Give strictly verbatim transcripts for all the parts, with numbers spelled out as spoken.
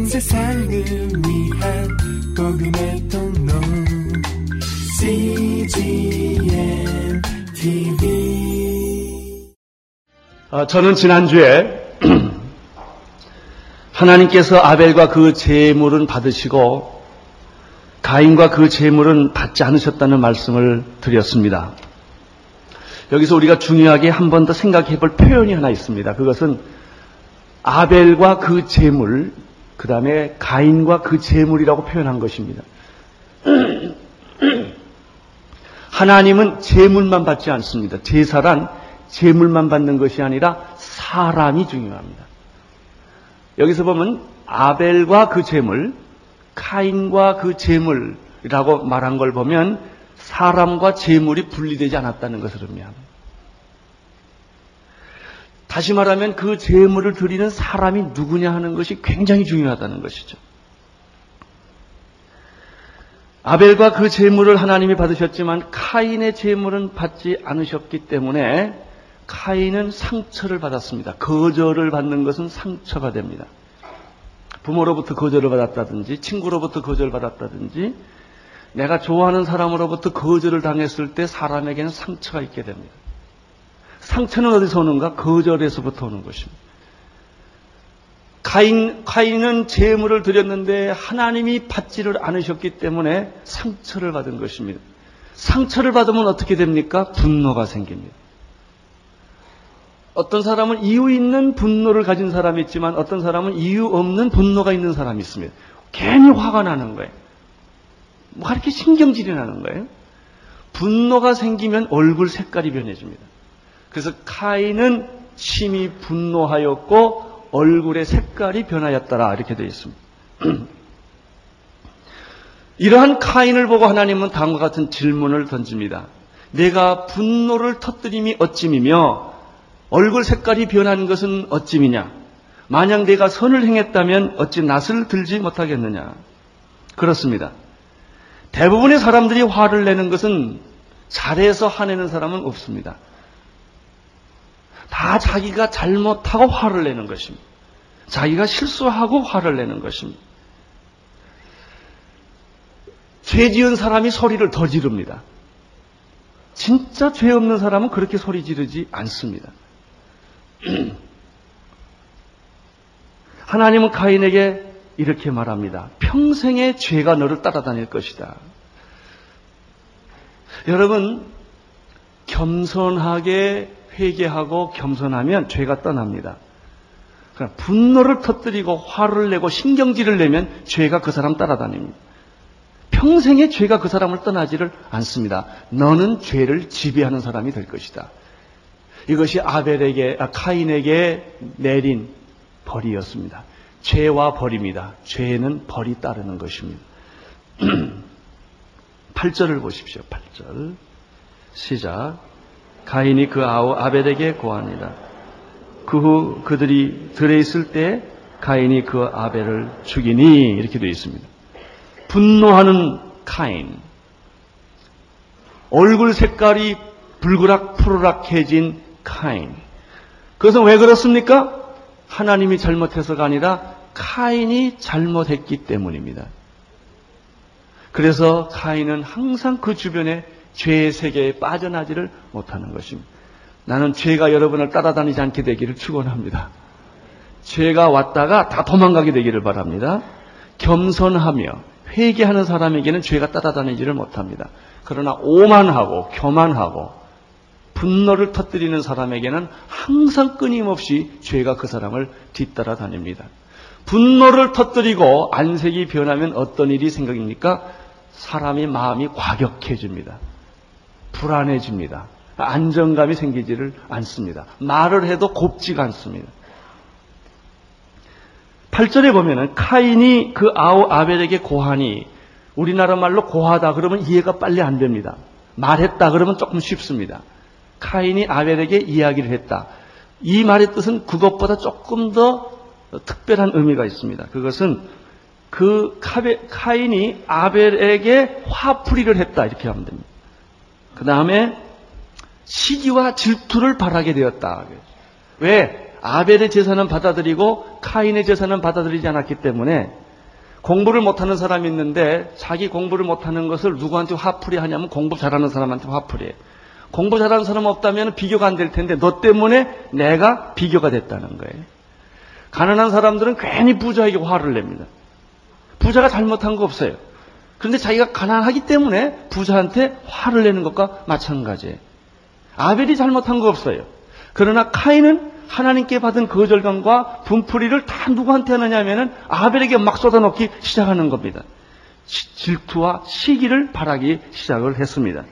세상을 위한 복음의 통로 씨지엔 티비. 어, 저는 지난주에 하나님께서 아벨과 그 제물은 받으시고 가인과 그 제물은 받지 않으셨다는 말씀을 드렸습니다. 여기서 우리가 중요하게 한 번 더 생각해 볼 표현이 하나 있습니다. 그것은 아벨과 그 제물, 그 다음에 가인과 그 제물이라고 표현한 것입니다. 하나님은 제물만 받지 않습니다. 제사란 제물만 받는 것이 아니라 사람이 중요합니다. 여기서 보면 아벨과 그 제물, 가인과 그 제물이라고 말한 걸 보면 사람과 제물이 분리되지 않았다는 것을 의미합니다. 다시 말하면 그 제물을 드리는 사람이 누구냐 하는 것이 굉장히 중요하다는 것이죠. 아벨과 그 제물을 하나님이 받으셨지만 카인의 제물은 받지 않으셨기 때문에 카인은 상처를 받았습니다. 거절을 받는 것은 상처가 됩니다. 부모로부터 거절을 받았다든지 친구로부터 거절을 받았다든지 내가 좋아하는 사람으로부터 거절을 당했을 때 사람에게는 상처가 있게 됩니다. 상처는 어디서 오는가? 거절에서부터 오는 것입니다. 가인, 가인은 제물을 드렸는데 하나님이 받지를 않으셨기 때문에 상처를 받은 것입니다. 상처를 받으면 어떻게 됩니까? 분노가 생깁니다. 어떤 사람은 이유 있는 분노를 가진 사람이 있지만 어떤 사람은 이유 없는 분노가 있는 사람이 있습니다. 괜히 화가 나는 거예요. 뭐 이렇게 신경질이 나는 거예요. 분노가 생기면 얼굴 색깔이 변해집니다. 그래서 카인은 심히 분노하였고 얼굴의 색깔이 변하였더라 이렇게 되어 있습니다. 이러한 카인을 보고 하나님은 다음과 같은 질문을 던집니다. 내가 분노를 터뜨림이 어찌미며 얼굴 색깔이 변하는 것은 어찌미냐? 만약 내가 선을 행했다면 어찌 낯을 들지 못하겠느냐? 그렇습니다. 대부분의 사람들이 화를 내는 것은 잘해서 화내는 사람은 없습니다. 다 자기가 잘못하고 화를 내는 것입니다. 자기가 실수하고 화를 내는 것입니다. 죄 지은 사람이 소리를 더 지릅니다. 진짜 죄 없는 사람은 그렇게 소리 지르지 않습니다. 하나님은 가인에게 이렇게 말합니다. 평생의 죄가 너를 따라다닐 것이다. 여러분, 겸손하게 회개하고 겸손하면 죄가 떠납니다. 그러나 분노를 터뜨리고 화를 내고 신경질을 내면 죄가 그 사람 따라다닙니다. 평생의 죄가 그 사람을 떠나지를 않습니다. 너는 죄를 지배하는 사람이 될 것이다. 이것이 아벨에게, 아, 카인에게 내린 벌이었습니다. 죄와 벌입니다. 죄는 벌이 따르는 것입니다. 팔 절을 보십시오. 팔 절 시작. 가인이 그 아우 아벨에게 고하니라. 그 후 그들이 들에 있을 때 가인이 그 아벨을 죽이니 이렇게 되어 있습니다. 분노하는 카인, 얼굴 색깔이 불그락 푸르락해진 카인. 그것은 왜 그렇습니까? 하나님이 잘못해서가 아니라 카인이 잘못했기 때문입니다. 그래서 카인은 항상 그 주변에 죄의 세계에 빠져나지를 못하는 것입니다. 나는 죄가 여러분을 따라다니지 않게 되기를 축원합니다. 죄가 왔다가 다 도망가게 되기를 바랍니다. 겸손하며 회개하는 사람에게는 죄가 따라다니지를 못합니다. 그러나 오만하고 교만하고 분노를 터뜨리는 사람에게는 항상 끊임없이 죄가 그 사람을 뒤따라 다닙니다. 분노를 터뜨리고 안색이 변하면 어떤 일이 생깁니까? 사람의 마음이 과격해집니다. 불안해집니다. 안정감이 생기지를 않습니다. 말을 해도 곱지가 않습니다. 팔 절에 보면은 카인이 그 아우 아벨에게 고하니, 우리나라 말로 고하다 그러면 이해가 빨리 안 됩니다. 말했다 그러면 조금 쉽습니다. 카인이 아벨에게 이야기를 했다. 이 말의 뜻은 그것보다 조금 더 특별한 의미가 있습니다. 그것은 그 카베, 카인이 아벨에게 화풀이를 했다 이렇게 하면 됩니다. 그 다음에 시기와 질투를 바라게 되었다. 왜? 아벨의 제사는 받아들이고 카인의 제사는 받아들이지 않았기 때문에 공부를 못하는 사람이 있는데 자기 공부를 못하는 것을 누구한테 화풀이 하냐면 공부 잘하는 사람한테 화풀이 해. 공부 잘하는 사람 없다면 비교가 안 될 텐데 너 때문에 내가 비교가 됐다는 거예요. 가난한 사람들은 괜히 부자에게 화를 냅니다. 부자가 잘못한 거 없어요. 그런데 자기가 가난하기 때문에 부자한테 화를 내는 것과 마찬가지예요. 아벨이 잘못한 거 없어요. 그러나 카인은 하나님께 받은 거절감과 분풀이를 다 누구한테 하느냐면은 아벨에게 막 쏟아놓기 시작하는 겁니다. 시, 질투와 시기를 바라기 시작을 했습니다.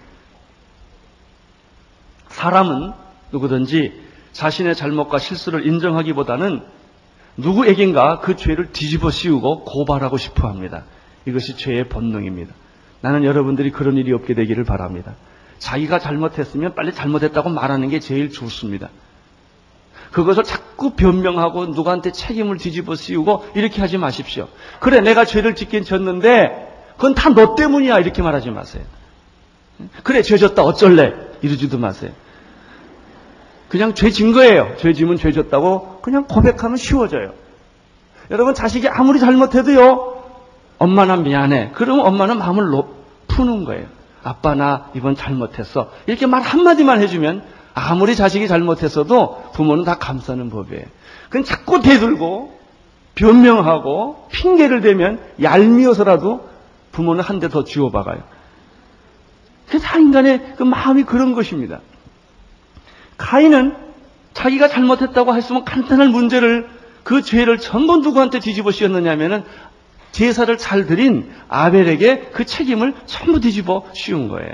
사람은 누구든지 자신의 잘못과 실수를 인정하기보다는 누구에겐가 그 죄를 뒤집어 씌우고 고발하고 싶어 합니다. 이것이 죄의 본능입니다. 나는 여러분들이 그런 일이 없게 되기를 바랍니다. 자기가 잘못했으면 빨리 잘못했다고 말하는 게 제일 좋습니다. 그것을 자꾸 변명하고 누구한테 책임을 뒤집어 씌우고 이렇게 하지 마십시오. 그래, 내가 죄를 짓긴 졌는데 그건 다 너 때문이야 이렇게 말하지 마세요. 그래, 죄 졌다 어쩔래 이러지도 마세요. 그냥 죄 진 거예요. 죄 지면 죄 졌다고 그냥 고백하면 쉬워져요. 여러분, 자식이 아무리 잘못해도요, 엄마 나 미안해. 그러면 엄마는 마음을 푸는 거예요. 아빠 나 이번 잘못했어. 이렇게 말 한마디만 해주면 아무리 자식이 잘못했어도 부모는 다 감싸는 법이에요. 그냥 자꾸 대들고 변명하고 핑계를 대면 얄미워서라도 부모는 한 대 더 쥐어박아요. 그게 다 인간의 그 마음이 그런 것입니다. 카인은 자기가 잘못했다고 했으면 간단한 문제를, 그 죄를 전부 누구한테 뒤집어 씌웠느냐면은 제사를 잘 드린 아벨에게 그 책임을 전부 뒤집어 씌운 거예요.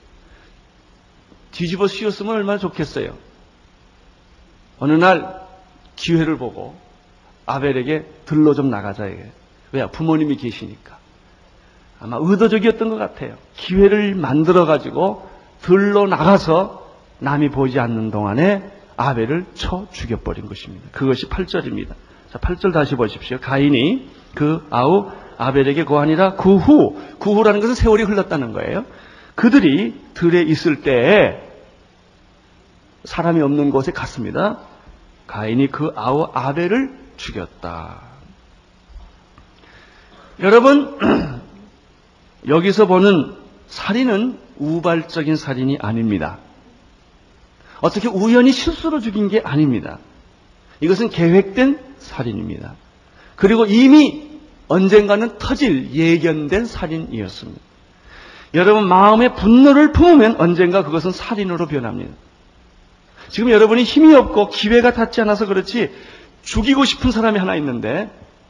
뒤집어 씌웠으면 얼마나 좋겠어요. 어느 날 기회를 보고 아벨에게 들러 좀 나가자 이게. 왜요? 부모님이 계시니까. 아마 의도적이었던 것 같아요. 기회를 만들어가지고 들러 나가서 남이 보지 않는 동안에 아벨을 쳐 죽여버린 것입니다. 그것이 팔 절입니다. 자, 팔 절 다시 보십시오. 가인이 그 아우 아벨에게 고하니라. 그 후, 그 후라는 것은 세월이 흘렀다는 거예요. 그들이 들에 있을 때에 사람이 없는 곳에 갔습니다. 가인이 그 아우 아벨을 죽였다. 여러분, 여기서 보는 살인은 우발적인 살인이 아닙니다. 어떻게 우연히 실수로 죽인 게 아닙니다. 이것은 계획된 살인입니다. 그리고 이미 언젠가는 터질 예견된 살인이었습니다. 여러분, 마음의 분노를 품으면 언젠가 그것은 살인으로 변합니다. 지금 여러분이 힘이 없고 기회가 닿지 않아서 그렇지 죽이고 싶은 사람이 하나 있는데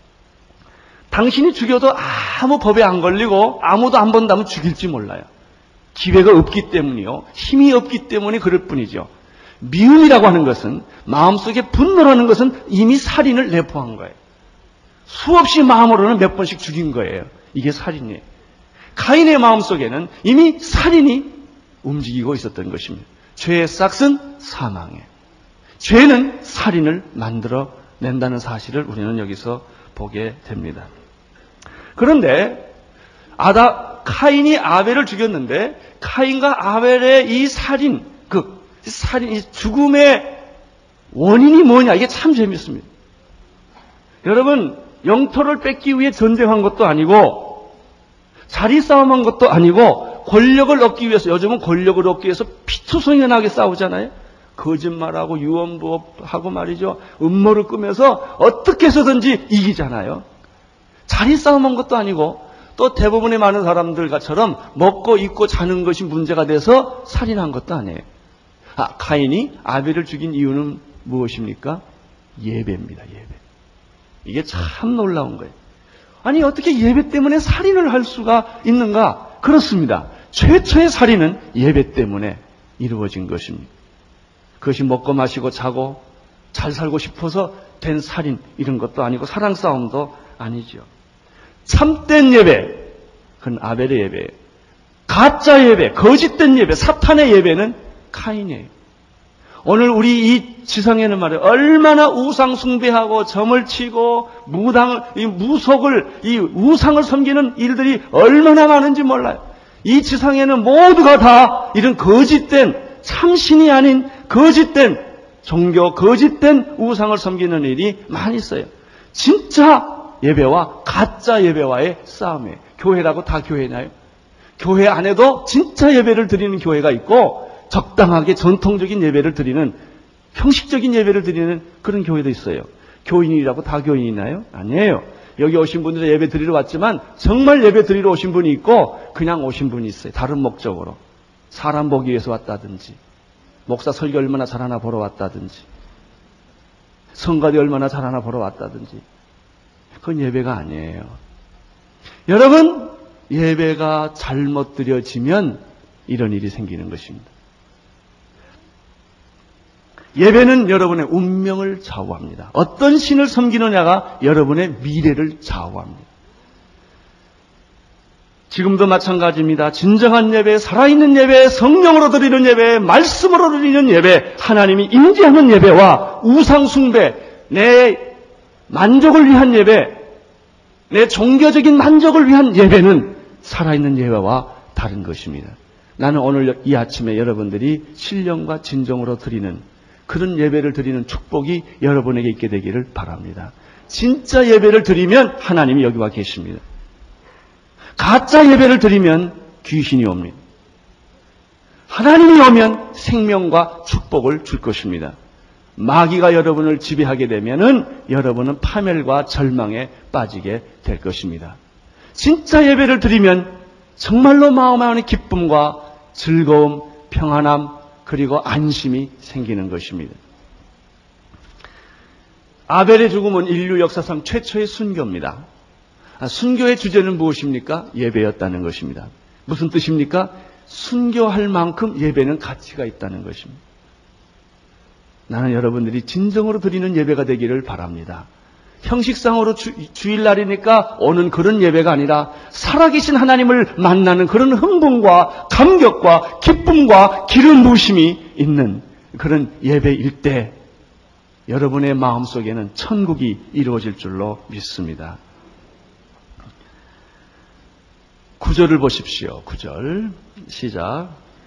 당신이 죽여도 아무 법에 안 걸리고 아무도 안 본다면 죽일지 몰라요. 기회가 없기 때문이요. 힘이 없기 때문에 그럴 뿐이죠. 미움이라고 하는 것은, 마음속에 분노라는 것은 이미 살인을 내포한 거예요. 수없이 마음으로는 몇 번씩 죽인 거예요. 이게 살인이에요. 카인의 마음속에는 이미 살인이 움직이고 있었던 것입니다. 죄의 싹은 사망이에요. 죄는 살인을 만들어낸다는 사실을 우리는 여기서 보게 됩니다. 그런데 아다 카인이 아벨을 죽였는데 카인과 아벨의 이 살인, 그 살인, 이 죽음의 원인이 뭐냐? 이게 참 재밌습니다. 여러분, 영토를 뺏기 위해 전쟁한 것도 아니고 자리 싸움한 것도 아니고 권력을 얻기 위해서, 요즘은 권력을 얻기 위해서 피투성연하게 싸우잖아요. 거짓말하고 유언부업하고 말이죠. 음모를 꾸며서 어떻게 해서든지 이기잖아요. 자리 싸움한 것도 아니고 또 대부분의 많은 사람들처럼 먹고 입고 자는 것이 문제가 돼서 살인한 것도 아니에요. 아, 카인이 아벨을 죽인 이유는 무엇입니까? 예배입니다. 예배. 이게 참 놀라운 거예요. 아니, 어떻게 예배 때문에 살인을 할 수가 있는가? 그렇습니다. 최초의 살인은 예배 때문에 이루어진 것입니다. 그것이 먹고 마시고 자고 잘 살고 싶어서 된 살인, 이런 것도 아니고 사랑 싸움도 아니죠. 참된 예배, 그건 아벨의 예배예요. 가짜 예배, 거짓된 예배, 사탄의 예배는 카인이에요. 오늘 우리 이 지상에는 말이에요. 얼마나 우상 숭배하고 점을 치고 무당을, 이 무속을, 이 우상을 섬기는 일들이 얼마나 많은지 몰라요. 이 지상에는 모두가 다 이런 거짓된, 참신이 아닌 거짓된 종교 거짓된 우상을 섬기는 일이 많이 있어요. 진짜 예배와 가짜 예배와의 싸움이에요. 교회라고 다 교회나요? 교회 안에도 진짜 예배를 드리는 교회가 있고 적당하게 전통적인 예배를 드리는 형식적인 예배를 드리는 그런 교회도 있어요. 교인이라고 다 교인이나요? 아니에요. 여기 오신 분들은 예배 드리러 왔지만 정말 예배 드리러 오신 분이 있고 그냥 오신 분이 있어요. 다른 목적으로. 사람 보기 위해서 왔다든지 목사 설교 얼마나 잘하나 보러 왔다든지 성가대 얼마나 잘하나 보러 왔다든지 그건 예배가 아니에요. 여러분, 예배가 잘못 드려지면 이런 일이 생기는 것입니다. 예배는 여러분의 운명을 좌우합니다. 어떤 신을 섬기느냐가 여러분의 미래를 좌우합니다. 지금도 마찬가지입니다. 진정한 예배, 살아있는 예배, 성령으로 드리는 예배, 말씀으로 드리는 예배, 하나님이 임재하는 예배와 우상 숭배, 내 만족을 위한 예배, 내 종교적인 만족을 위한 예배는 살아있는 예배와 다른 것입니다. 나는 오늘 이 아침에 여러분들이 신령과 진정으로 드리는 그런 예배를 드리는 축복이 여러분에게 있게 되기를 바랍니다. 진짜 예배를 드리면 하나님이 여기 와 계십니다. 가짜 예배를 드리면 귀신이 옵니다. 하나님이 오면 생명과 축복을 줄 것입니다. 마귀가 여러분을 지배하게 되면은 여러분은 파멸과 절망에 빠지게 될 것입니다. 진짜 예배를 드리면 정말로 마음 안에 기쁨과 즐거움, 평안함, 그리고 안심이 생기는 것입니다. 아벨의 죽음은 인류 역사상 최초의 순교입니다. 순교의 주제는 무엇입니까? 예배였다는 것입니다. 무슨 뜻입니까? 순교할 만큼 예배는 가치가 있다는 것입니다. 나는 여러분들이 진정으로 드리는 예배가 되기를 바랍니다. 형식상으로 주, 주일날이니까 오는 그런 예배가 아니라 살아계신 하나님을 만나는 그런 흥분과 감격과 기쁨과 기름 부으심이 있는 그런 예배일 때 여러분의 마음속에는 천국이 이루어질 줄로 믿습니다. 구절을 보십시오. 구절 시작.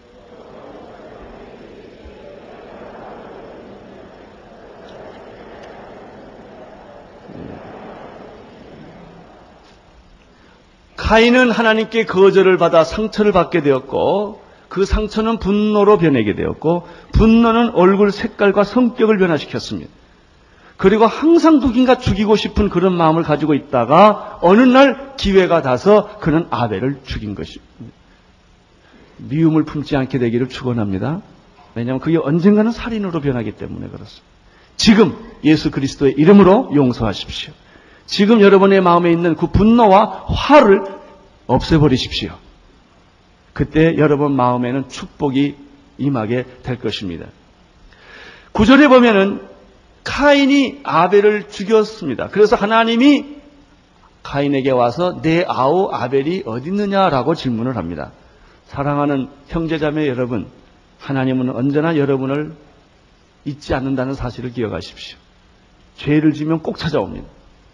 카인은 하나님께 거절을 받아 상처를 받게 되었고 그 상처는 분노로 변하게 되었고 분노는 얼굴 색깔과 성격을 변화시켰습니다. 그리고 항상 누군가 죽이고 싶은 그런 마음을 가지고 있다가 어느 날 기회가 닿아서 그는 아벨을 죽인 것입니다. 미움을 품지 않게 되기를 축원합니다. 왜냐하면 그게 언젠가는 살인으로 변하기 때문에 그렇습니다. 지금 예수 그리스도의 이름으로 용서하십시오. 지금 여러분의 마음에 있는 그 분노와 화를 없애버리십시오. 그때 여러분 마음에는 축복이 임하게 될 것입니다. 구절에 보면은 카인이 아벨을 죽였습니다. 그래서 하나님이 카인에게 와서 내 아우 아벨이 어디 있느냐라고 질문을 합니다. 사랑하는 형제자매 여러분, 하나님은 언제나 여러분을 잊지 않는다는 사실을 기억하십시오. 죄를 지면 꼭 찾아옵니다.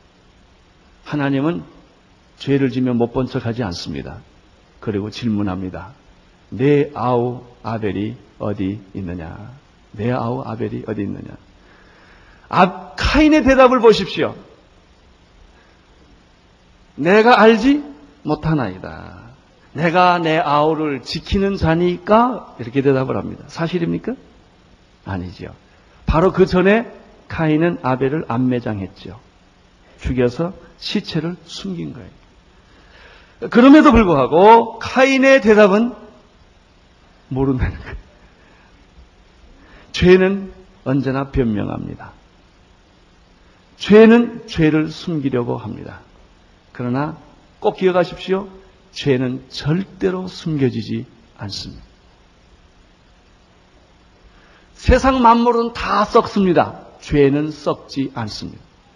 하나님은 죄를 지면 못 본 척하지 않습니다. 그리고 질문합니다. 내 아우 아벨이 어디 있느냐? 내 아우 아벨이 어디 있느냐? 아, 카인의 대답을 보십시오. 내가 알지 못하나이다. 내가 내 아우를 지키는 자니까 이렇게 대답을 합니다. 사실입니까? 아니죠. 바로 그 전에 카인은 아벨을 암매장했죠. 죽여서 시체를 숨긴 거예요. 그럼에도 불구하고 카인의 대답은 모른다는 거예요. 죄는 언제나 변명합니다. 죄는 죄를 숨기려고 합니다. 그러나 꼭 기억하십시오. 죄는 절대로 숨겨지지 않습니다. 세상 만물은 다 썩습니다. 죄는 썩지 않습니다.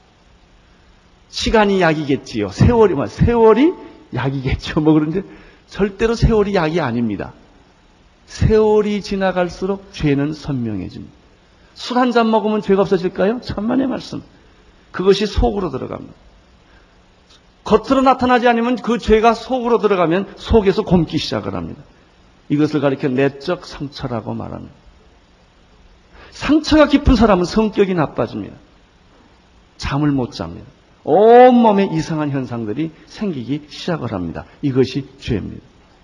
시간이 약이겠지요. 세월이, 세월이 약이겠죠. 뭐 그런데 절대로 세월이 약이 아닙니다. 세월이 지나갈수록 죄는 선명해집니다. 술 한 잔 먹으면 죄가 없어질까요? 천만의 말씀. 그것이 속으로 들어갑니다. 겉으로 나타나지 않으면 그 죄가 속으로 들어가면 속에서 곪기 시작을 합니다. 이것을 가리켜 내적 상처라고 말합니다. 상처가 깊은 사람은 성격이 나빠집니다. 잠을 못 잡니다. 온몸에 이상한 현상들이 생기기 시작을 합니다. 이것이 죄입니다.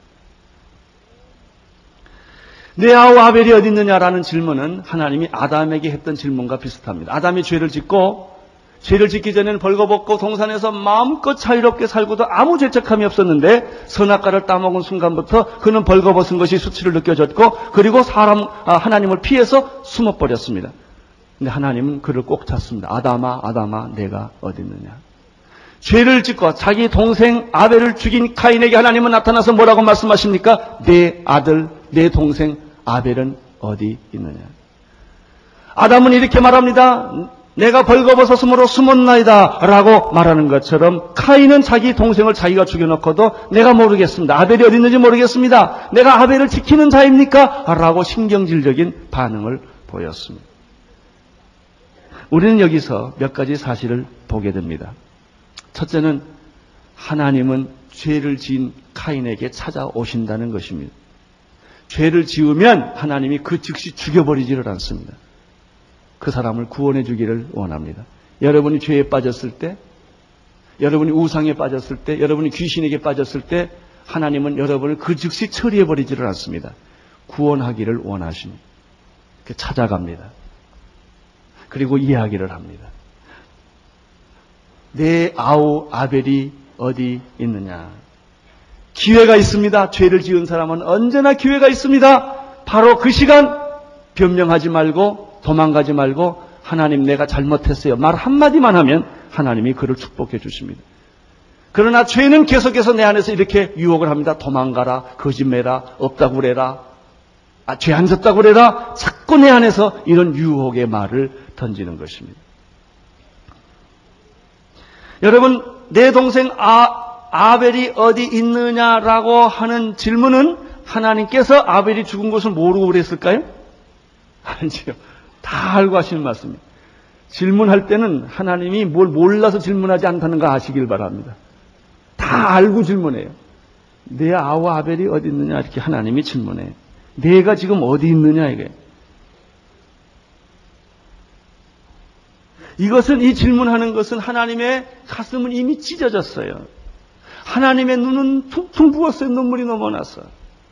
내 아우 아벨이 어디 있느냐라는 질문은 하나님이 아담에게 했던 질문과 비슷합니다. 아담이 죄를 짓고 죄를 짓기 전에는 벌거벗고 동산에서 마음껏 자유롭게 살고도 아무 죄책감이 없었는데 선악과를 따먹은 순간부터 그는 벌거벗은 것이 수치를 느껴졌고 그리고 사람 아, 하나님을 피해서 숨어버렸습니다. 근데 하나님은 그를 꼭 찾습니다. 아담아 아담아 내가 어디 있느냐. 죄를 짓고 자기 동생 아벨을 죽인 카인에게 하나님은 나타나서 뭐라고 말씀하십니까? 내 아들 내 동생 아벨은 어디 있느냐. 아담은 이렇게 말합니다. 내가 벌거벗었으므로 숨었나이다 라고 말하는 것처럼 카인은 자기 동생을 자기가 죽여놓고도 내가 모르겠습니다. 아벨이 어디 있는지 모르겠습니다. 내가 아벨을 지키는 자입니까? 라고 신경질적인 반응을 보였습니다. 우리는 여기서 몇 가지 사실을 보게 됩니다. 첫째는 하나님은 죄를 지은 카인에게 찾아오신다는 것입니다. 죄를 지으면 하나님이 그 즉시 죽여버리지를 않습니다. 그 사람을 구원해 주기를 원합니다. 여러분이 죄에 빠졌을 때, 여러분이 우상에 빠졌을 때, 여러분이 귀신에게 빠졌을 때 하나님은 여러분을 그 즉시 처리해 버리지를 않습니다. 구원하기를 원하십니다. 찾아갑니다. 그리고 이야기를 합니다. 내 아우 아벨이 어디 있느냐. 기회가 있습니다. 죄를 지은 사람은 언제나 기회가 있습니다. 바로 그 시간 변명하지 말고 도망가지 말고 하나님 내가 잘못했어요. 말 한마디만 하면 하나님이 그를 축복해 주십니다. 그러나 죄는 계속해서 내 안에서 이렇게 유혹을 합니다. 도망가라, 거짓말해라, 없다고 그래라, 아, 죄 안 졌다고 그래라. 자꾸 내 안에서 이런 유혹의 말을 던지는 것입니다. 여러분, 내 동생 아, 아벨이 어디 있느냐라고 하는 질문은 하나님께서 아벨이 죽은 것을 모르고 그랬을까요? 아니죠. 다 알고 하시는 말씀입니다. 질문할 때는 하나님이 뭘 몰라서 질문하지 않다는 거 아시길 바랍니다. 다 알고 질문해요. 내 아우 아벨이 어디 있느냐 이렇게 하나님이 질문해요. 내가 지금 어디 있느냐 이게. 이것은 이 질문하는 것은 하나님의 가슴은 이미 찢어졌어요. 하나님의 눈은 퉁퉁 부었어요. 눈물이 넘어나서.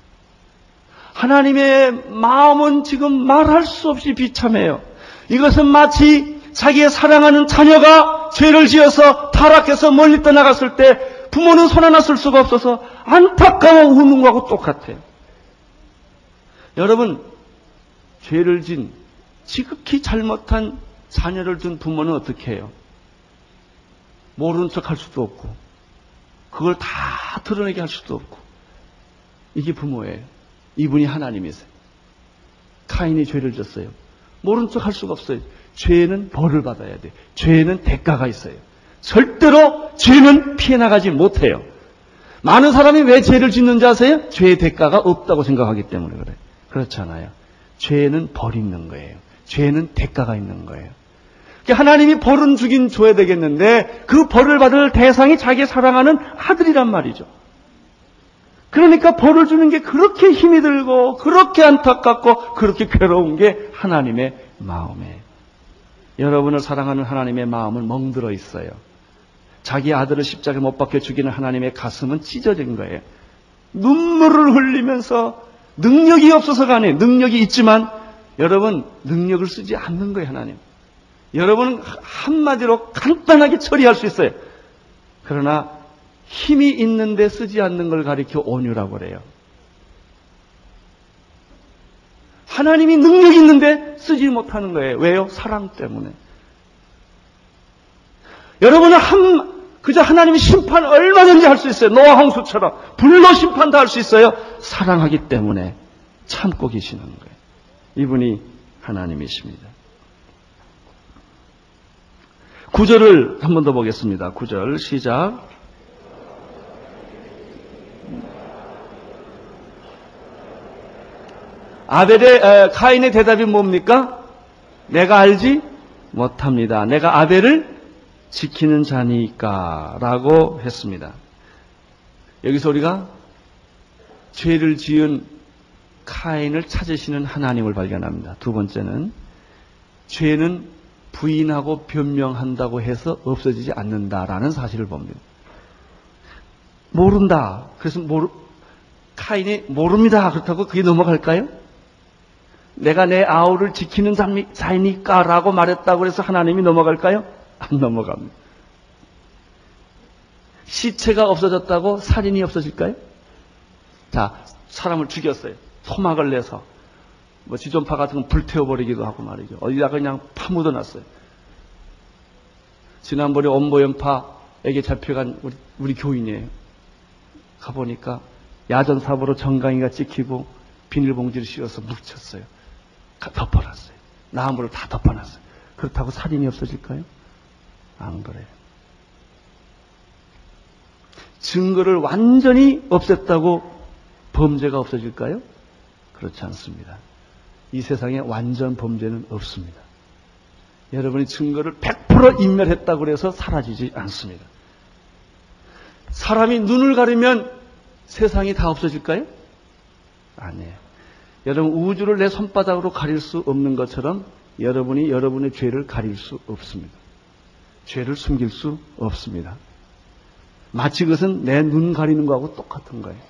하나님의 마음은 지금 말할 수 없이 비참해요. 이것은 마치 자기의 사랑하는 자녀가 죄를 지어서 타락해서 멀리 떠나갔을 때 부모는 손 하나 쓸 수가 없어서 안타까워 우는 거하고 똑같아요. 여러분, 죄를 진 지극히 잘못한 자녀를 둔 부모는 어떻게 해요? 모르는 척 할 수도 없고 그걸 다 드러내게 할 수도 없고. 이게 부모예요. 이분이 하나님이세요. 카인이 죄를 졌어요. 모른 척 할 수가 없어요. 죄는 벌을 받아야 돼. 죄는 대가가 있어요. 절대로 죄는 피해 나가지 못해요. 많은 사람이 왜 죄를 짓는지 아세요? 죄의 대가가 없다고 생각하기 때문에 그래요. 그렇잖아요. 죄는 벌이 있는 거예요. 죄는 대가가 있는 거예요. 하나님이 벌은 주긴 줘야 되겠는데 그 벌을 받을 대상이 자기 사랑하는 아들이란 말이죠. 그러니까 벌을 주는 게 그렇게 힘이 들고 그렇게 안타깝고 그렇게 괴로운 게 하나님의 마음이에요. 여러분을 사랑하는 하나님의 마음은 멍들어 있어요. 자기 아들을 십자가에 못 박혀 죽이는 하나님의 가슴은 찢어진 거예요. 눈물을 흘리면서 능력이 없어서가 아니에요. 능력이 있지만 여러분 능력을 쓰지 않는 거예요. 하나님. 여러분은 한마디로 간단하게 처리할 수 있어요. 그러나 힘이 있는데 쓰지 않는 걸 가리켜 온유라고 그래요. 하나님이 능력이 있는데 쓰지 못하는 거예요. 왜요? 사랑 때문에. 여러분은 한, 그저 하나님이 심판 얼마든지 할 수 있어요. 노아 홍수처럼. 불로 심판도 할 수 있어요. 사랑하기 때문에 참고 계시는 거예요. 이분이 하나님이십니다. 구절을 한 번 더 보겠습니다. 구절 시작. 아벨의 에, 카인의 대답이 뭡니까? 내가 알지 못합니다. 내가 아벨을 지키는 자니까 라고 했습니다. 여기서 우리가 죄를 지은 카인을 찾으시는 하나님을 발견합니다. 두 번째는 죄는 부인하고 변명한다고 해서 없어지지 않는다라는 사실을 봅니다. 모른다. 그래서 모르, 카인이 모릅니다. 그렇다고 그게 넘어갈까요? 내가 내 아우를 지키는 자이니까 라고 말했다고 해서 하나님이 넘어갈까요? 안 넘어갑니다. 시체가 없어졌다고 살인이 없어질까요? 자, 사람을 죽였어요. 토막을 내서 뭐 지존파 같은 건 불태워버리기도 하고 말이죠. 어디다가 그냥 파묻어 놨어요. 지난번에 온보연파에게 잡혀간 우리, 우리 교인이에요. 가보니까 야전사보로 정강이가 찍히고 비닐봉지를 씌워서 묻혔어요. 덮어놨어요. 나무를 다 덮어놨어요. 그렇다고 살인이 없어질까요? 안 그래요. 증거를 완전히 없앴다고 범죄가 없어질까요? 그렇지 않습니다. 이 세상에 완전 범죄는 없습니다. 여러분이 증거를 백 퍼센트 인멸했다고 해서 사라지지 않습니다. 사람이 눈을 가리면 세상이 다 없어질까요? 아니에요. 여러분, 우주를 내 손바닥으로 가릴 수 없는 것처럼 여러분이 여러분의 죄를 가릴 수 없습니다. 죄를 숨길 수 없습니다. 마치 그것은 내 눈 가리는 거하고 똑같은 거예요.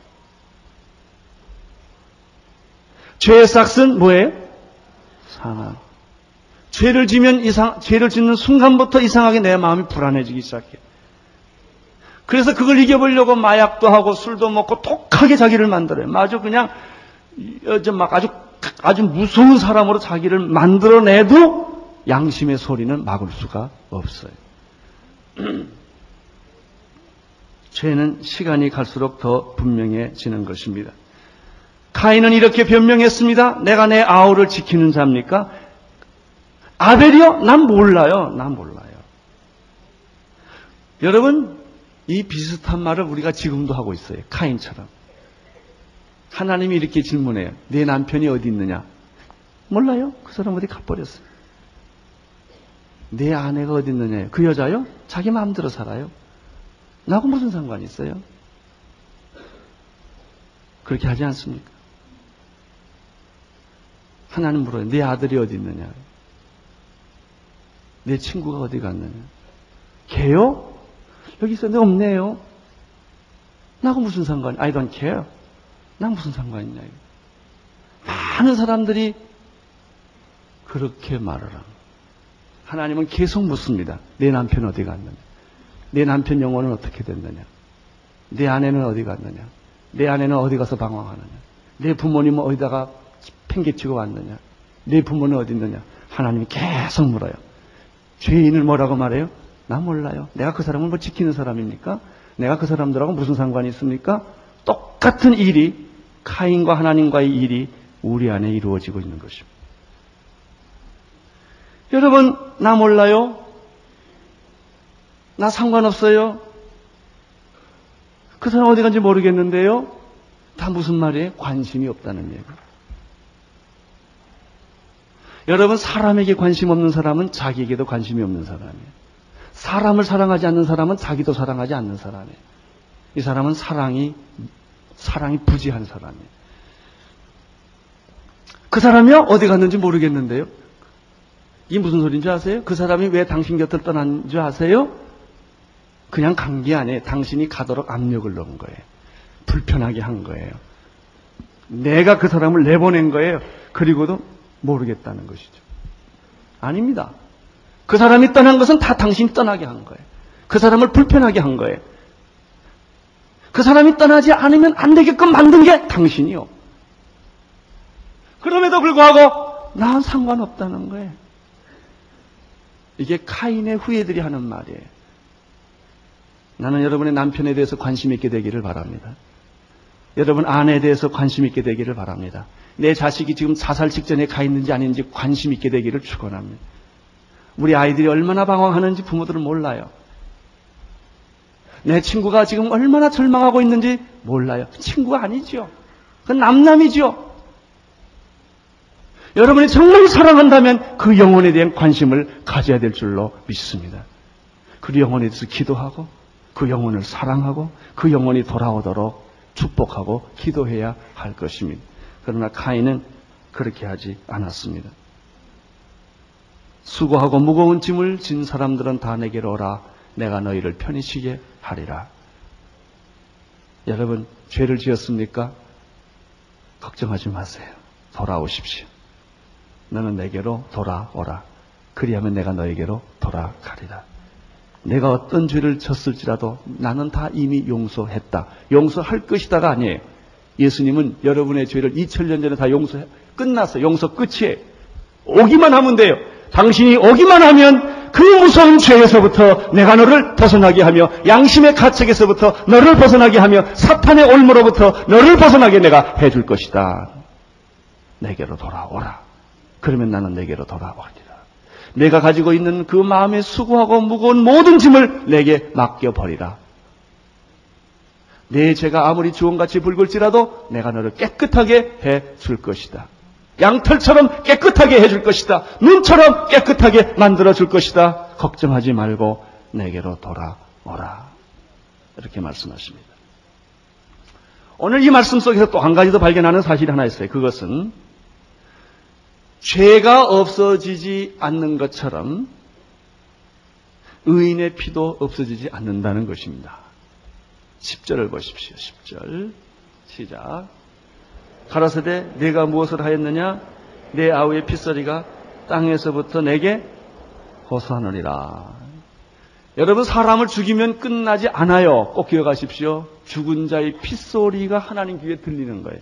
죄의 싹은 뭐예요? 상한. 죄를 지면 이상, 죄를 짓는 순간부터 이상하게 내 마음이 불안해지기 시작해요. 그래서 그걸 이겨보려고 마약도 하고 술도 먹고 독하게 자기를 만들어요. 마저 그냥 막 아주 아주 무서운 사람으로 자기를 만들어내도 양심의 소리는 막을 수가 없어요. 죄는 시간이 갈수록 더 분명해지는 것입니다. 카인은 이렇게 변명했습니다. 내가 내 아우를 지키는 자입니까? 아벨이요? 난 몰라요. 난 몰라요. 여러분, 이 비슷한 말을 우리가 지금도 하고 있어요. 카인처럼. 하나님이 이렇게 질문해요. 내 남편이 어디 있느냐? 몰라요. 그 사람 어디 가버렸어요. 내 아내가 어디 있느냐요? 그 여자요? 자기 마음대로 살아요. 나하고 무슨 상관이 있어요? 그렇게 하지 않습니까? 하나님 물어요. 내 아들이 어디 있느냐? 내 친구가 어디 갔느냐? 걔요? 여기 있었는데 없네요. 나하고 무슨 상관이? I don't care. 나 무슨 상관이냐? 많은 사람들이 그렇게 말을 합니다. 하나님은 계속 묻습니다. 내 남편 어디 갔느냐? 내 남편 영혼은 어떻게 됐느냐? 내 아내는 어디 갔느냐? 내 아내는 어디 가서 방황하느냐? 내 부모님은 어디다가 팽개치고 왔느냐? 내 부모는 어디 있느냐? 하나님이 계속 물어요. 죄인을 뭐라고 말해요? 나 몰라요. 내가 그 사람을 뭐 지키는 사람입니까? 내가 그 사람들하고 무슨 상관이 있습니까? 똑같은 일이 카인과 하나님과의 일이 우리 안에 이루어지고 있는 것입니다. 여러분, 나 몰라요? 나 상관없어요? 그 사람 어디 간지 모르겠는데요? 다 무슨 말이에요? 관심이 없다는 얘기예요. 여러분, 사람에게 관심 없는 사람은 자기에게도 관심이 없는 사람이에요. 사람을 사랑하지 않는 사람은 자기도 사랑하지 않는 사람이에요. 이 사람은 사랑이 사랑이 부지한 사람이에요. 그 사람이요? 어디 갔는지 모르겠는데요. 이게 무슨 소리인 줄 아세요? 그 사람이 왜 당신 곁을 떠난 줄 아세요? 그냥 간 게 아니에요. 당신이 가도록 압력을 넣은 거예요. 불편하게 한 거예요. 내가 그 사람을 내보낸 거예요. 그리고도 모르겠다는 것이죠. 아닙니다. 그 사람이 떠난 것은 다 당신이 떠나게 한 거예요. 그 사람을 불편하게 한 거예요. 그 사람이 떠나지 않으면 안 되게끔 만든 게 당신이요. 그럼에도 불구하고 나는 상관없다는 거예요. 이게 카인의 후예들이 하는 말이에요. 나는 여러분의 남편에 대해서 관심 있게 되기를 바랍니다. 여러분 아내에 대해서 관심 있게 되기를 바랍니다. 내 자식이 지금 자살 직전에 가 있는지 아닌지 관심 있게 되기를 축원합니다. 우리 아이들이 얼마나 방황하는지 부모들은 몰라요. 내 친구가 지금 얼마나 절망하고 있는지 몰라요. 친구가 아니죠. 그건 남남이죠. 여러분이 정말 사랑한다면 그 영혼에 대한 관심을 가져야 될 줄로 믿습니다. 그 영혼에 대해서 기도하고 그 영혼을 사랑하고 그 영혼이 돌아오도록 축복하고 기도해야 할 것입니다. 그러나 카인은 그렇게 하지 않았습니다. 수고하고 무거운 짐을 진 사람들은 다 내게로 오라. 내가 너희를 편히 쉬게 하리라. 여러분, 죄를 지었습니까? 걱정하지 마세요. 돌아오십시오. 너는 내게로 돌아오라. 그리하면 내가 너에게로 돌아가리라. 내가 어떤 죄를 졌을지라도 나는 다 이미 용서했다. 용서할 것이다가 아니에요. 예수님은 여러분의 죄를 이천 년 전에 다 용서해. 끝났어요. 용서 끝이에요. 오기만 하면 돼요. 당신이 오기만 하면 그 무서운 죄에서부터 내가 너를 벗어나게 하며 양심의 가책에서부터 너를 벗어나게 하며 사탄의 올무로부터 너를 벗어나게 내가 해줄 것이다. 내게로 돌아오라. 그러면 나는 내게로 돌아오리라. 내가 가지고 있는 그 마음에 수고하고 무거운 모든 짐을 내게 맡겨버리라. 내 죄가 아무리 주홍같이 붉을지라도 내가 너를 깨끗하게 해줄 것이다. 양털처럼 깨끗하게 해줄 것이다. 눈처럼 깨끗하게 만들어줄 것이다. 걱정하지 말고 내게로 돌아오라. 이렇게 말씀하십니다. 오늘 이 말씀 속에서 또 한 가지 더 발견하는 사실이 하나 있어요. 그것은 죄가 없어지지 않는 것처럼 의인의 피도 없어지지 않는다는 것입니다. 십 절을 보십시오. 십 절 시작. 가라사대 내가 무엇을 하였느냐? 내 아우의 핏소리가 땅에서부터 내게 호소하느니라. 여러분, 사람을 죽이면 끝나지 않아요. 꼭 기억하십시오. 죽은 자의 핏소리가 하나님 귀에 들리는 거예요.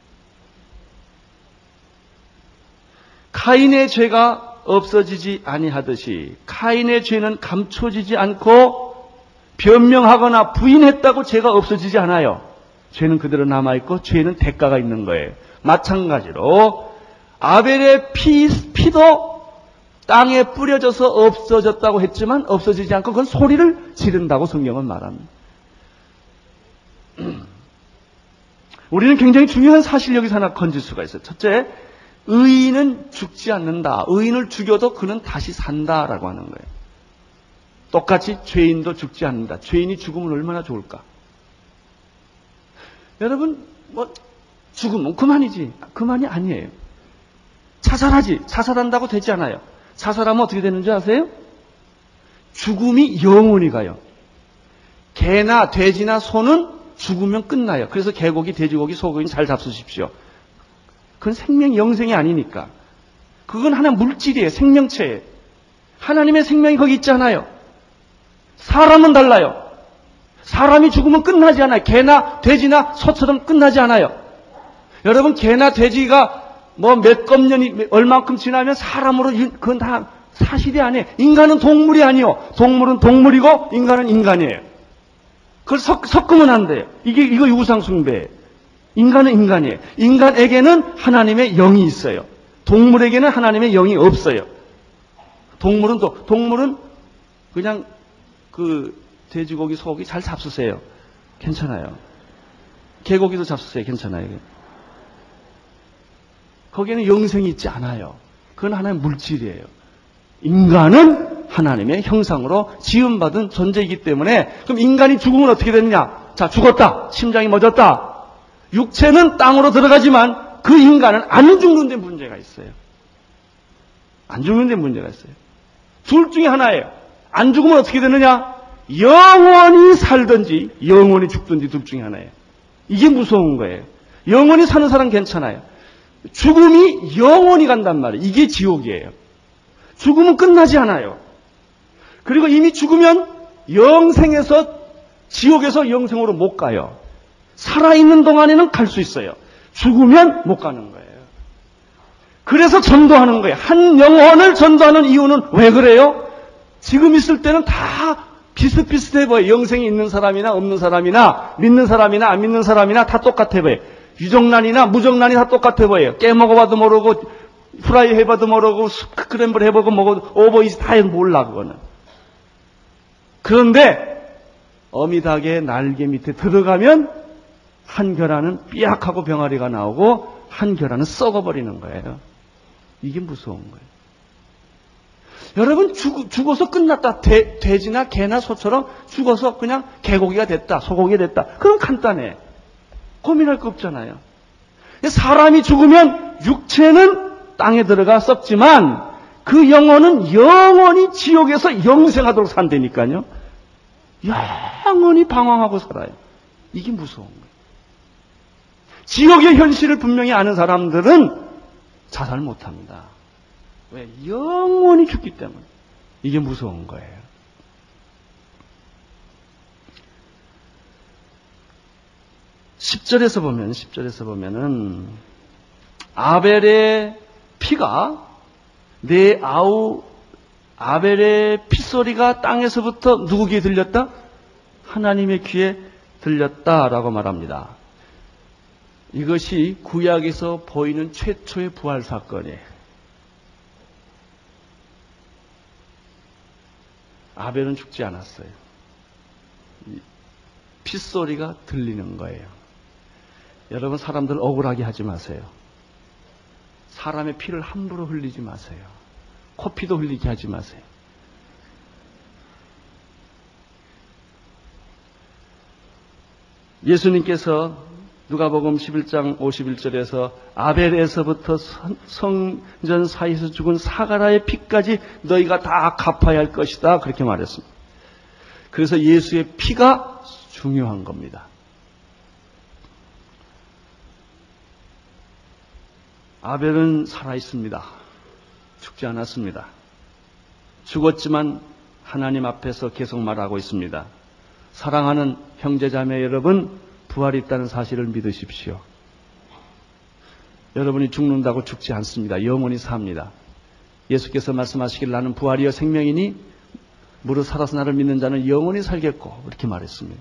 카인의 죄가 없어지지 아니하듯이 카인의 죄는 감춰지지 않고 변명하거나 부인했다고 죄가 없어지지 않아요. 죄는 그대로 남아있고 죄는 대가가 있는 거예요. 마찬가지로 아벨의 피, 피도 땅에 뿌려져서 없어졌다고 했지만 없어지지 않고 그건 소리를 지른다고 성경은 말합니다. 우리는 굉장히 중요한 사실 여기서 하나 건질 수가 있어요. 첫째, 의인은 죽지 않는다. 의인을 죽여도 그는 다시 산다라고 하는 거예요. 똑같이 죄인도 죽지 않는다. 죄인이 죽으면 얼마나 좋을까? 여러분, 뭐 죽으면 그만이지. 그만이 아니에요. 자살하지. 자살한다고 되지 않아요. 자살하면 어떻게 되는지 아세요? 죽음이 영원히 가요. 개나 돼지나 소는 죽으면 끝나요. 그래서 개고기, 돼지고기, 소고기는 잘 잡수십시오. 그건 생명, 영생이 아니니까. 그건 하나 물질이에요. 생명체예요. 하나님의 생명이 거기 있잖아요. 사람은 달라요. 사람이 죽으면 끝나지 않아요. 개나 돼지나 소처럼 끝나지 않아요. 여러분, 개나 돼지가 뭐 몇 억 년이 얼만큼 지나면 사람으로 그건 다 사실이 아니에요. 인간은 동물이 아니요. 동물은 동물이고 인간은 인간이에요. 그걸 섞, 섞으면 안 돼요. 이게 이거 우상 숭배예요. 인간은 인간이에요. 인간에게는 하나님의 영이 있어요. 동물에게는 하나님의 영이 없어요. 동물은 또 동물은 그냥 그 돼지고기, 소고기 잘 잡수세요. 괜찮아요. 개고기도 잡수세요. 괜찮아요. 거기에는 영생이 있지 않아요. 그건 하나의 물질이에요. 인간은 하나님의 형상으로 지음받은 존재이기 때문에 그럼 인간이 죽으면 어떻게 되느냐? 자, 죽었다. 심장이 멎었다. 육체는 땅으로 들어가지만 그 인간은 안 죽는 데 문제가 있어요. 안 죽는 데 문제가 있어요. 둘 중에 하나예요. 안 죽으면 어떻게 되느냐? 영원히 살든지 영원히 죽든지 둘 중에 하나예요. 이게 무서운 거예요. 영원히 사는 사람 괜찮아요. 죽음이 영원히 간단 말이에요. 이게 지옥이에요. 죽음은 끝나지 않아요. 그리고 이미 죽으면 영생에서 지옥에서 영생으로 못 가요. 살아있는 동안에는 갈 수 있어요. 죽으면 못 가는 거예요. 그래서 전도하는 거예요. 한 영혼을 전도하는 이유는 왜 그래요? 지금 있을 때는 다 비슷비슷해 보여요. 영생이 있는 사람이나 없는 사람이나 믿는 사람이나 안 믿는 사람이나 다 똑같아 보여요. 유정란이나 무정란이 다 똑같아 보여요. 깨먹어봐도 모르고 프라이 해봐도 모르고 스크램블 해보고 먹어도 오버이지 다 몰라 그거는. 그런데 어미닭의 날개 밑에 들어가면 한 결함은 삐약하고 병아리가 나오고 한 결함은 썩어버리는 거예요. 이게 무서운 거예요. 여러분 죽, 죽어서 끝났다. 돼, 돼지나 개나 소처럼 죽어서 그냥 개고기가 됐다. 소고기가 됐다. 그럼 간단해. 고민할 거 없잖아요. 사람이 죽으면 육체는 땅에 들어가 썩지만 그 영혼은 영원히 지옥에서 영생하도록 산다니까요. 영원히 방황하고 살아요. 이게 무서운 거예요. 지옥의 현실을 분명히 아는 사람들은 자살 못합니다. 왜? 영원히 죽기 때문에. 이게 무서운 거예요. 십 절에서 보면, 십 절에서 보면은, 아벨의 피가, 내 아우, 아벨의 핏소리가 땅에서부터 누구 귀에 들렸다? 하나님의 귀에 들렸다라고 말합니다. 이것이 구약에서 보이는 최초의 부활 사건이에요. 아벨은 죽지 않았어요. 핏소리가 들리는 거예요. 여러분, 사람들 억울하게 하지 마세요. 사람의 피를 함부로 흘리지 마세요. 코피도 흘리게 하지 마세요. 예수님께서 누가복음 십일 장 오십일 절에서 아벨에서부터 성전 사이에서 죽은 사가라의 피까지 너희가 다 갚아야 할 것이다, 그렇게 말했습니다. 그래서 예수의 피가 중요한 겁니다. 아벨은 살아있습니다. 죽지 않았습니다. 죽었지만 하나님 앞에서 계속 말하고 있습니다. 사랑하는 형제자매 여러분, 부활이 있다는 사실을 믿으십시오. 여러분이 죽는다고 죽지 않습니다. 영원히 삽니다. 예수께서 말씀하시길 나는 부활이여 생명이니 무릇 살아서 나를 믿는 자는 영원히 살겠고, 이렇게 말했습니다.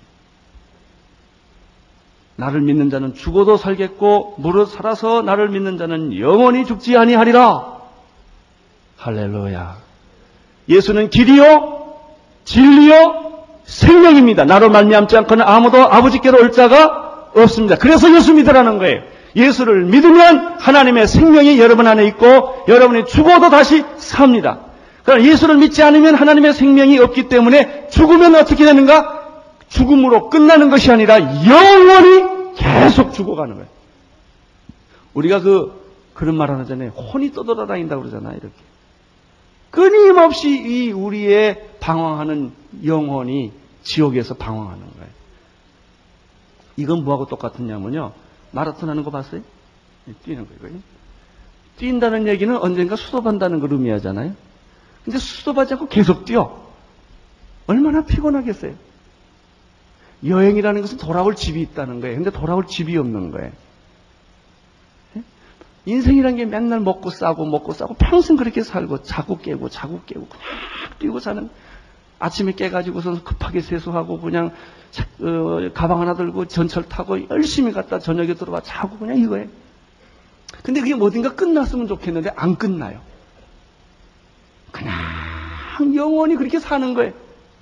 나를 믿는 자는 죽어도 살겠고 무릇 살아서 나를 믿는 자는 영원히 죽지 아니하리라. 할렐루야. 예수는 길이요 진리요 생명입니다. 나로 말미암지 않고는 아무도 아버지께로 올 자가 없습니다. 그래서 예수 믿으라는 거예요. 예수를 믿으면 하나님의 생명이 여러분 안에 있고 여러분이 죽어도 다시 삽니다. 그러나 예수를 믿지 않으면 하나님의 생명이 없기 때문에 죽으면 어떻게 되는가? 죽음으로 끝나는 것이 아니라 영원히 계속 죽어가는 거예요. 우리가 그 그런 말 하잖아요. 혼이 떠돌아다닌다고 그러잖아요. 이렇게 끊임없이 이 우리의 방황하는 영혼이 지옥에서 방황하는 거예요. 이건 뭐하고 똑같으냐면요, 마라톤 하는 거 봤어요? 뛰는 거예요. 뛴다는 얘기는 언젠가 수습한다는 걸 의미하잖아요. 근데 수습하지 않고 계속 뛰어. 얼마나 피곤하겠어요. 여행이라는 것은 돌아올 집이 있다는 거예요. 근데 돌아올 집이 없는 거예요. 인생이라는 게 맨날 먹고 싸고 먹고 싸고 평생 그렇게 살고 자고 깨고 자고 깨고 그냥 뛰고 사는, 아침에 깨가지고서 급하게 세수하고 그냥 어, 가방 하나 들고 전철 타고 열심히 갔다 저녁에 들어와 자고 그냥 이거예요. 근데 그게 어딘가 끝났으면 좋겠는데 안 끝나요. 그냥 영원히 그렇게 사는 거예요.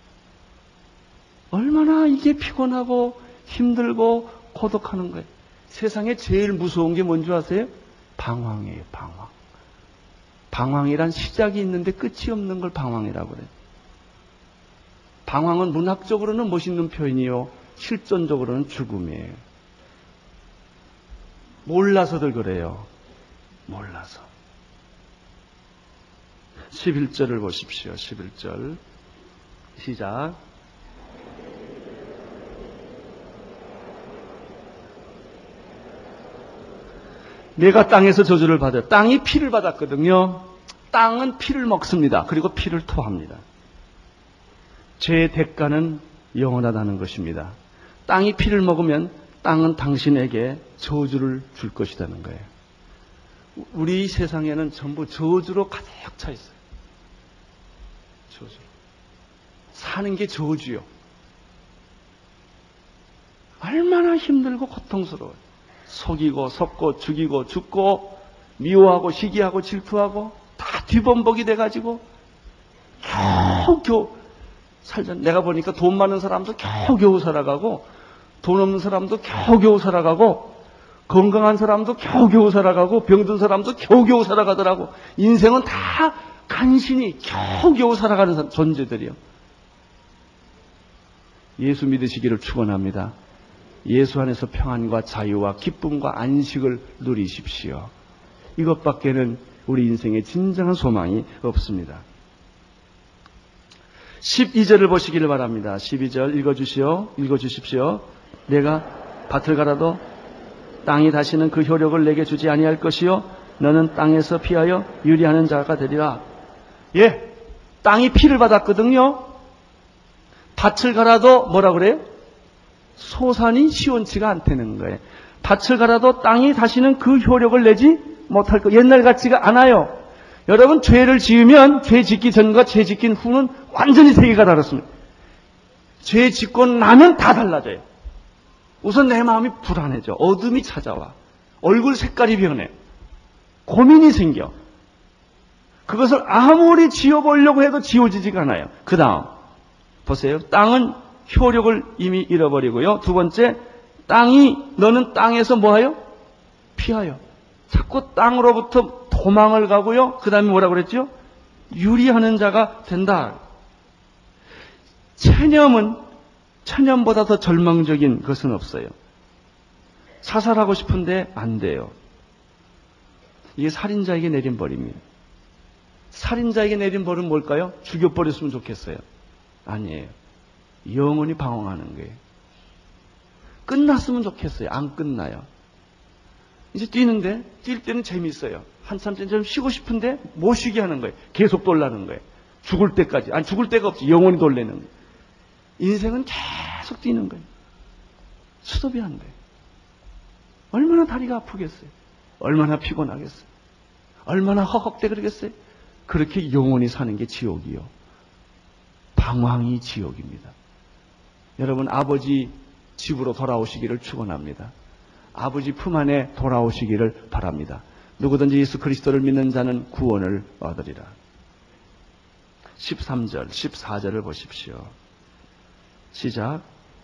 얼마나 이게 피곤하고 힘들고 고독하는 거예요. 세상에 제일 무서운 게 뭔지 아세요? 방황이에요. 방황. 방황이란 시작이 있는데 끝이 없는 걸 방황이라고 그래요. 방황은 문학적으로는 멋있는 표현이요, 실존적으로는 죽음이에요. 몰라서들 그래요. 몰라서. 십일 절을 보십시오. 십일 절 시작. 내가 땅에서 저주를 받아요. 땅이 피를 받았거든요. 땅은 피를 먹습니다. 그리고 피를 토합니다. 죄의 대가는 영원하다는 것입니다. 땅이 피를 먹으면 땅은 당신에게 저주를 줄 것이라는 거예요. 우리 세상에는 전부 저주로 가득 차 있어요. 저주. 사는 게 저주요. 얼마나 힘들고 고통스러워요. 속이고 속고 죽이고 죽고 미워하고 시기하고 질투하고 다 뒤범벅이 돼가지고 겨우겨우 살자. 내가 보니까 돈 많은 사람도 겨우겨우 살아가고 돈 없는 사람도 겨우겨우 살아가고 건강한 사람도 겨우겨우 살아가고 병든 사람도 겨우겨우 살아가더라고. 인생은 다 간신히 겨우겨우 살아가는 존재들이요. 예수 믿으시기를 축원합니다. 예수 안에서 평안과 자유와 기쁨과 안식을 누리십시오. 이것밖에는 우리 인생에 진정한 소망이 없습니다. 십이 절을 보시기를 바랍니다. 십이 절 읽어주시오. 읽어주십시오. 내가 밭을 갈아도 땅이 다시는 그 효력을 내게 주지 아니할 것이요 너는 땅에서 피하여 유리하는 자가 되리라. 예, 땅이 피를 받았거든요. 밭을 갈아도 뭐라 그래요? 소산이 시원치가 않다는 거예요. 밭을 갈아도 땅이 다시는 그 효력을 내지 못할 거. 옛날 같지가 않아요. 여러분, 죄를 지으면 죄 짓기 전과 죄 짓긴 후는 완전히 세계가 다릅니다. 죄 짓고 나면 다 달라져요. 우선 내 마음이 불안해져. 어둠이 찾아와. 얼굴 색깔이 변해. 고민이 생겨. 그것을 아무리 지워보려고 해도 지워지지가 않아요. 그 다음 보세요. 땅은 효력을 이미 잃어버리고요. 두 번째, 땅이 너는 땅에서 뭐하여? 피하여. 자꾸 땅으로부터 도망을 가고요. 그 다음에 뭐라고 그랬죠? 유리하는 자가 된다. 체념은 천년보다 더 절망적인 것은 없어요. 사살하고 싶은데 안 돼요. 이게 살인자에게 내린 벌입니다. 살인자에게 내린 벌은 뭘까요? 죽여버렸으면 좋겠어요. 아니에요. 영원히 방황하는 거예요. 끝났으면 좋겠어요. 안 끝나요. 이제 뛰는데 뛸 때는 재밌어요. 한참 좀 쉬고 싶은데 못 쉬게 하는 거예요. 계속 돌라는 거예요. 죽을 때까지. 아니 죽을 때가 없지. 영원히 돌리는 거예요. 인생은 계속 뛰는 거예요. 스톱이 안 돼요. 얼마나 다리가 아프겠어요. 얼마나 피곤하겠어요. 얼마나 허걱대 그러겠어요. 그렇게 영원히 사는 게 지옥이요. 방황이 지옥입니다. 여러분, 아버지 집으로 돌아오시기를 축원합니다. 아버지 품 안에 돌아오시기를 바랍니다. 누구든지 예수 그리스도를 믿는 자는 구원을 얻으리라. 십삼 절, 십사 절을 보십시오. 시작.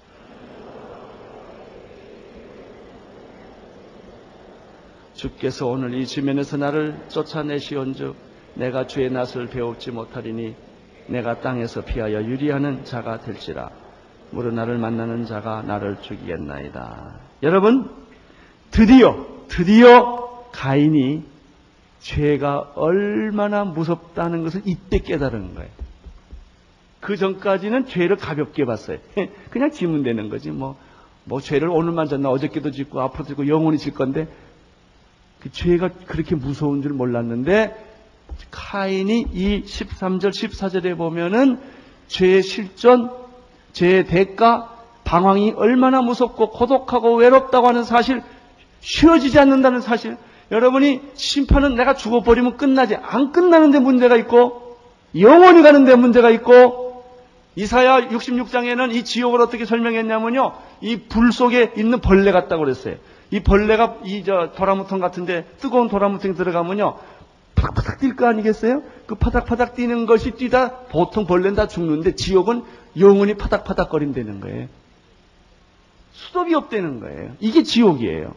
주께서 오늘 이 지면에서 나를 쫓아내시온즉 내가 주의 낯을 배웁지 못하리니 내가 땅에서 피하여 유리하는 자가 될지라. 무릇 나를 만나는 자가 나를 죽이겠나이다. 여러분, 드디어 드디어 가인이 죄가 얼마나 무섭다는 것을 이때 깨달은 거예요. 그 전까지는 죄를 가볍게 봤어요. 그냥 지면 되는 거지. 뭐, 뭐 죄를 오늘만 졌나 어저께도 짓고 앞으로도 짓고 영원히 질 건데 그 죄가 그렇게 무서운 줄 몰랐는데 카인이 이 십삼 절, 십사 절에 보면은 죄의 실존, 죄의 대가, 방황이 얼마나 무섭고 고독하고 외롭다고 하는 사실, 쉬어지지 않는다는 사실. 여러분이 심판은 내가 죽어버리면 끝나지. 안 끝나는 데 문제가 있고 영원히 가는 데 문제가 있고 이사야 육십육 장에는 이 지옥을 어떻게 설명했냐면요. 이 불 속에 있는 벌레 같다고 그랬어요. 이 벌레가 이 저 도라무통 같은데 뜨거운 도라무통에 들어가면요. 파닥파닥 뛸 거 아니겠어요? 그 파닥파닥 뛰는 것이 뛰다 보통 벌레는 다 죽는데 지옥은 영원히 파닥파닥 거린다는 거예요. 수도비 없다는 거예요. 이게 지옥이에요.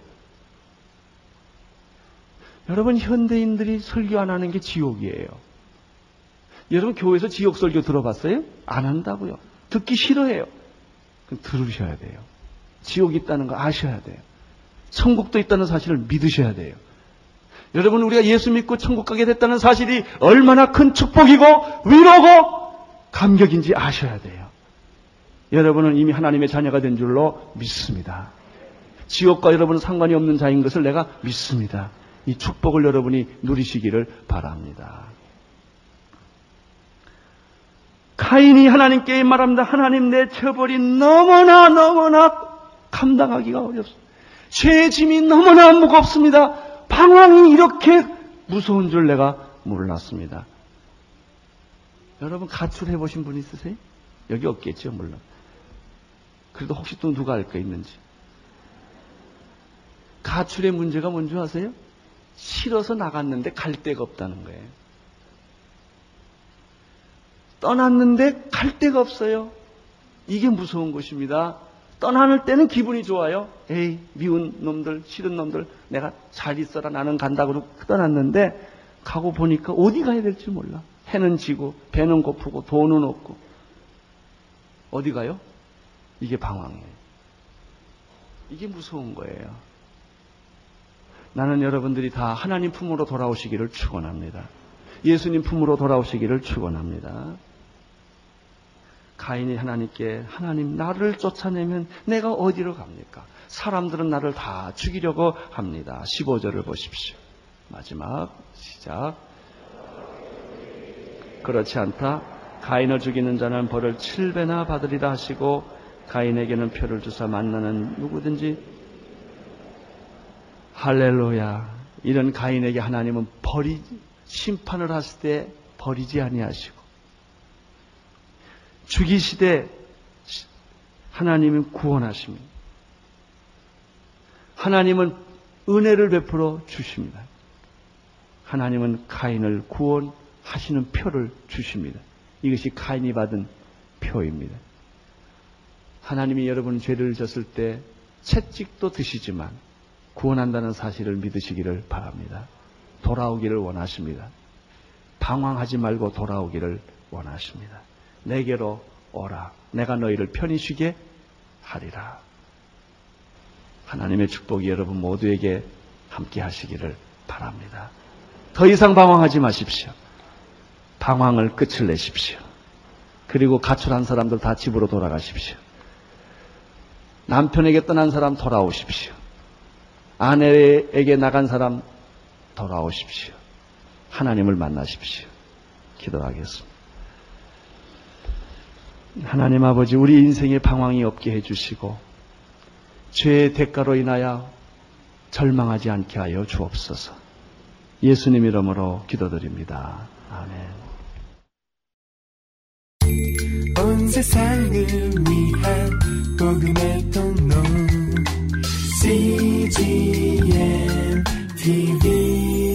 여러분, 현대인들이 설교 안 하는 게 지옥이에요. 여러분, 교회에서 지옥 설교 들어봤어요? 안 한다고요. 듣기 싫어해요. 그럼 들으셔야 돼요. 지옥이 있다는 거 아셔야 돼요. 천국도 있다는 사실을 믿으셔야 돼요. 여러분, 우리가 예수 믿고 천국 가게 됐다는 사실이 얼마나 큰 축복이고 위로고 감격인지 아셔야 돼요. 여러분은 이미 하나님의 자녀가 된 줄로 믿습니다. 지옥과 여러분은 상관이 없는 자인 것을 내가 믿습니다. 이 축복을 여러분이 누리시기를 바랍니다. 카인이 하나님께 말합니다. 하나님, 내 처벌이 너무나 너무나 감당하기가 어렵습니다. 죄의 짐이 너무나 무겁습니다. 방황이 이렇게 무서운 줄 내가 몰랐습니다. 여러분, 가출해 보신 분 있으세요? 여기 없겠죠, 물론. 그래도 혹시 또 누가 알 거 있는지. 가출의 문제가 뭔지 아세요? 싫어서 나갔는데 갈 데가 없다는 거예요. 떠났는데 갈 데가 없어요. 이게 무서운 것입니다. 떠나는 때는 기분이 좋아요. 에이, 미운 놈들, 싫은 놈들, 내가 잘 있어라, 나는 간다 그러고 떠났는데 가고 보니까 어디 가야 될지 몰라. 해는 지고 배는 고프고 돈은 없고. 어디 가요? 이게 방황이에요. 이게 무서운 거예요. 나는 여러분들이 다 하나님 품으로 돌아오시기를 축원합니다. 예수님 품으로 돌아오시기를 축원합니다. 가인이 하나님께 하나님 나를 쫓아내면 내가 어디로 갑니까? 사람들은 나를 다 죽이려고 합니다. 십오 절을 보십시오. 마지막 시작. 그렇지 않다. 가인을 죽이는 자는 벌을 칠 배나 받으리라 하시고 가인에게는 표를 주사 만나는 누구든지 할렐루야. 이런 가인에게 하나님은 버리 심판을 하실 때 버리지 아니하시고 죽이시되 하나님은 구원하십니다. 하나님은 은혜를 베풀어 주십니다. 하나님은 가인을 구원하시는 표를 주십니다. 이것이 가인이 받은 표입니다. 하나님이 여러분 죄를 졌을 때 채찍도 드시지만 구원한다는 사실을 믿으시기를 바랍니다. 돌아오기를 원하십니다. 방황하지 말고 돌아오기를 원하십니다. 내게로 오라. 내가 너희를 편히 쉬게 하리라. 하나님의 축복이 여러분 모두에게 함께 하시기를 바랍니다. 더 이상 방황하지 마십시오. 방황을 끝을 내십시오. 그리고 가출한 사람들 다 집으로 돌아가십시오. 남편에게 떠난 사람 돌아오십시오. 아내에게 나간 사람 돌아오십시오. 하나님을 만나십시오. 기도하겠습니다. 하나님 아버지, 우리 인생에 방황이 없게 해주시고 죄의 대가로 인하여 절망하지 않게 하여 주옵소서. 예수님 이름으로 기도드립니다. 아멘. 온 세상을 위한 복음의 통로 씨지엠 티비